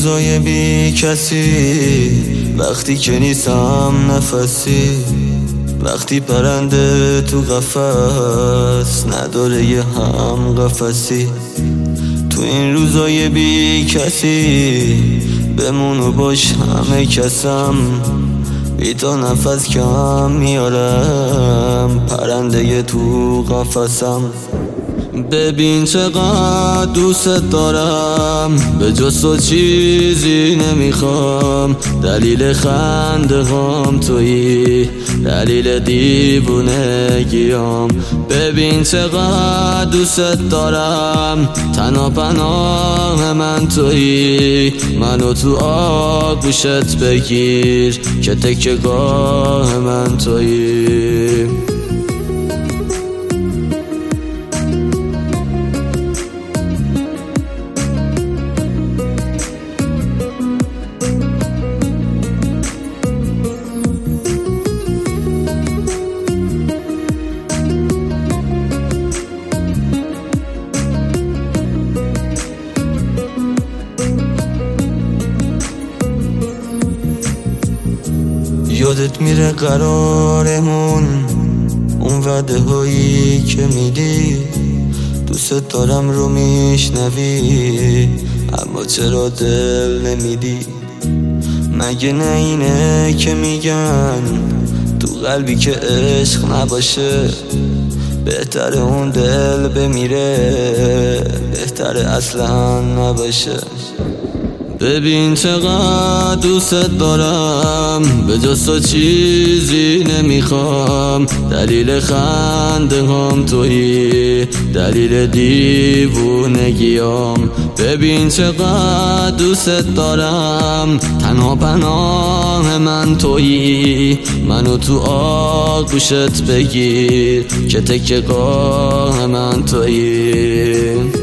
روزای بی کسی، وقتی که نیستم نفسی، وقتی پرنده تو قفس نداره یه هم قفسی. تو این روزای بی کسی بمونو باش همه کسم، بی تو نفس کم میارم پرنده تو قفسم. ببین چقدر دوست دارم، به جز تو چیزی نمیخوام. دلیل خنده هام تویی، دلیل دیوونگیام. ببین چقدر دوست دارم، تنها پناه من تویی. منو تو آغوشت بگیر که تکیه‌گاه من تویی. یادت میره قرارمون، اون وعده هایی که میدی، دوست دارم رو میشنوی اما چرا دل نمیدی؟ مگه نه اینه که میگن تو قلبی که عشق نباشه بهتره اون دل بمیره، بهتره اصلا نباشه. ببین چقدر دوست دارم، به جز تو چیزی نمیخوام. دلیل خنده هم تویی، دلیل دیوونگیام. ببین چقدر دوست دارم، تنها پناه من تویی. منو تو آغوشت بگیر که تکیه‌گاه من تویی.